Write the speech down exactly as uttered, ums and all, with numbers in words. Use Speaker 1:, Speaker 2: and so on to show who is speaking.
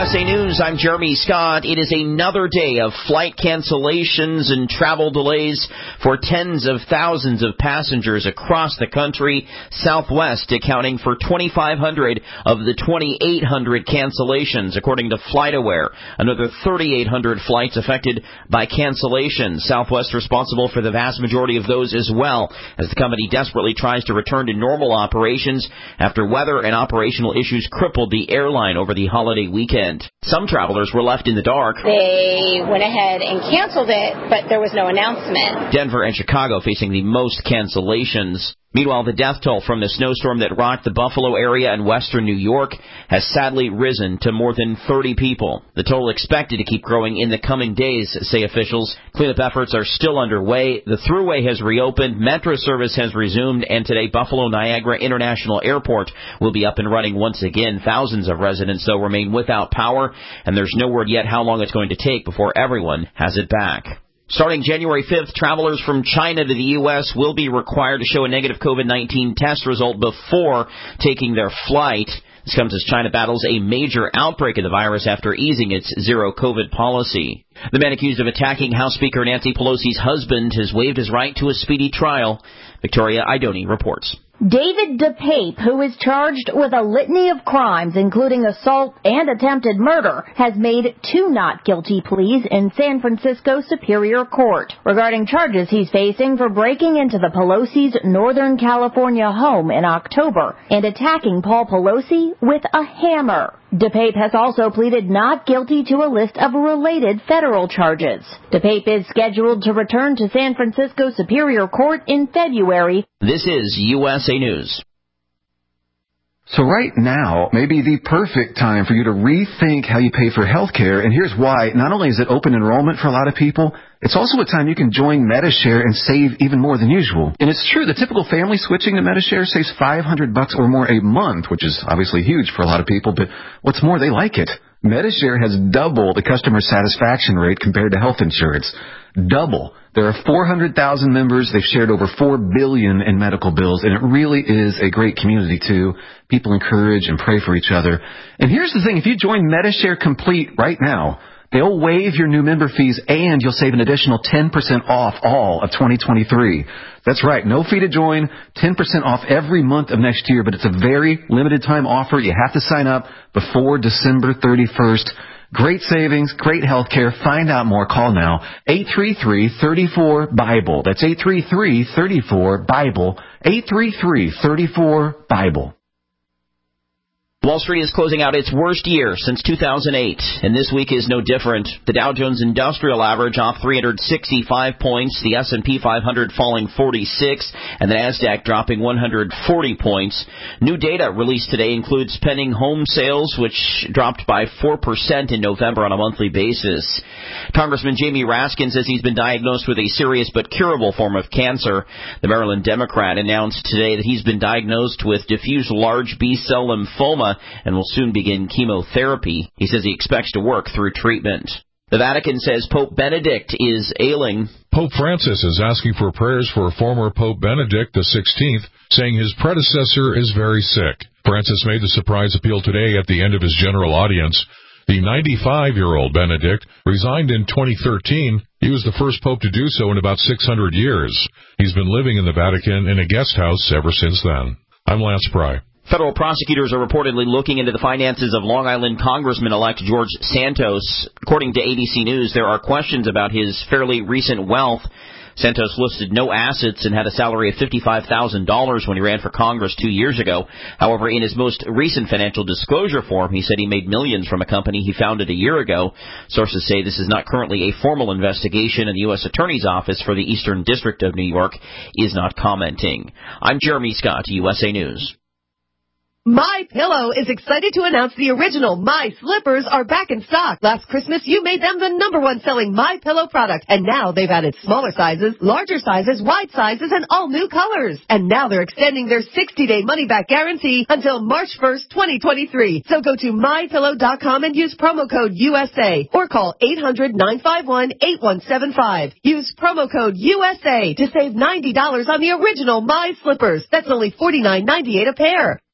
Speaker 1: S A News, I'm Jeremy Scott. It is another day of flight cancellations and travel delays for tens of thousands of passengers across the country. Southwest accounting for twenty-five hundred of the twenty-eight hundred cancellations, according to FlightAware. Another thirty-eight hundred flights affected by cancellations. Southwest responsible for the vast majority of those as well, as the company desperately tries to return to normal operations after weather and operational issues crippled the airline over the holiday weekend. Some travelers were left in the dark.
Speaker 2: They went ahead and canceled it, but there was no announcement.
Speaker 1: Denver and Chicago facing the most cancellations. Meanwhile, the death toll from the snowstorm that rocked the Buffalo area and western New York has sadly risen to more than thirty people. The toll expected to keep growing in the coming days, say officials. Cleanup efforts are still underway. The thruway has reopened, metro service has resumed, and today Buffalo Niagara International Airport will be up and running once again. Thousands of residents, though, remain without power, and there's no word yet how long it's going to take before everyone has it back. Starting January fifth, travelers from China to the U S will be required to show a negative COVID nineteen test result before taking their flight. This comes as China battles a major outbreak of the virus after easing its zero COVID policy. The man accused of attacking House Speaker Nancy Pelosi's husband has waived his right to a speedy trial. Victoria Idoni reports.
Speaker 3: David DePape, who is charged with a litany of crimes, including assault and attempted murder, has made two not guilty pleas in San Francisco Superior Court regarding charges he's facing for breaking into the Pelosi's Northern California home in October and attacking Paul Pelosi with a hammer. DePape has also pleaded not guilty to a list of related federal charges. DePape is scheduled to return to San Francisco Superior Court in February.
Speaker 1: This is U S A News.
Speaker 4: So right now may be the perfect time for you to rethink how you pay for health care, and here's why. Not only is it open enrollment for a lot of people, it's also a time you can join Medi-Share and save even more than usual. And it's true, the typical family switching to Medi-Share saves five hundred bucks or more a month, which is obviously huge for a lot of people, but what's more, they like it. Medi-Share has double the customer satisfaction rate compared to health insurance. Double. There are four hundred thousand members. They've shared over four billion dollars in medical bills, and it really is a great community, too. People encourage and pray for each other. And here's the thing. If you join Medi-Share Complete right now, they'll waive your new member fees, and you'll save an additional ten percent off all of twenty twenty-three. That's right. No fee to join, ten percent off every month of next year, but it's a very limited time offer. You have to sign up before December thirty-first. Great savings, great health care. Find out more. Call now. eight three three, three four, BIBLE. That's eight three three, three four, BIBLE. eight three three, three four, BIBLE.
Speaker 1: Wall Street is closing out its worst year since two thousand eight, and this week is no different. The Dow Jones Industrial Average off three hundred sixty-five points, the S and P five hundred falling forty-six, and the Nasdaq dropping one hundred forty points. New data released today includes pending home sales, which dropped by four percent in November on a monthly basis. Congressman Jamie Raskin says he's been diagnosed with a serious but curable form of cancer. The Maryland Democrat announced today that he's been diagnosed with diffuse large B-cell lymphoma and will soon begin chemotherapy. He says he expects to work through treatment. The Vatican says Pope Benedict is ailing.
Speaker 5: Pope Francis is asking for prayers for former Pope Benedict the sixteenth, saying his predecessor is very sick. Francis made the surprise appeal today at the end of his general audience. The ninety-five-year-old Benedict resigned in twenty thirteen. He was the first pope to do so in about six hundred years. He's been living in the Vatican in a guest house ever since then. I'm Lance Pry.
Speaker 1: Federal prosecutors are reportedly looking into the finances of Long Island Congressman-elect George Santos. According to A B C News, there are questions about his fairly recent wealth. Santos listed no assets and had a salary of fifty-five thousand dollars when he ran for Congress two years ago. However, in his most recent financial disclosure form, he said he made millions from a company he founded a year ago. Sources say this is not currently a formal investigation, and the U S Attorney's Office for the Eastern District of New York is not commenting. I'm Jeremy Scott, U S A News.
Speaker 6: My Pillow is excited to announce the original My Slippers are back in stock. Last Christmas, you made them the number one selling My Pillow product, and now they've added smaller sizes, larger sizes, wide sizes, and all new colors. And now they're extending their sixty-day money-back guarantee until March first, twenty twenty-three. So go to my pillow dot com and use promo code U S A or call eight hundred, nine five one, eight one seven five. Use promo code U S A to save ninety dollars on the original My Slippers. That's only forty-nine ninety-eight a pair.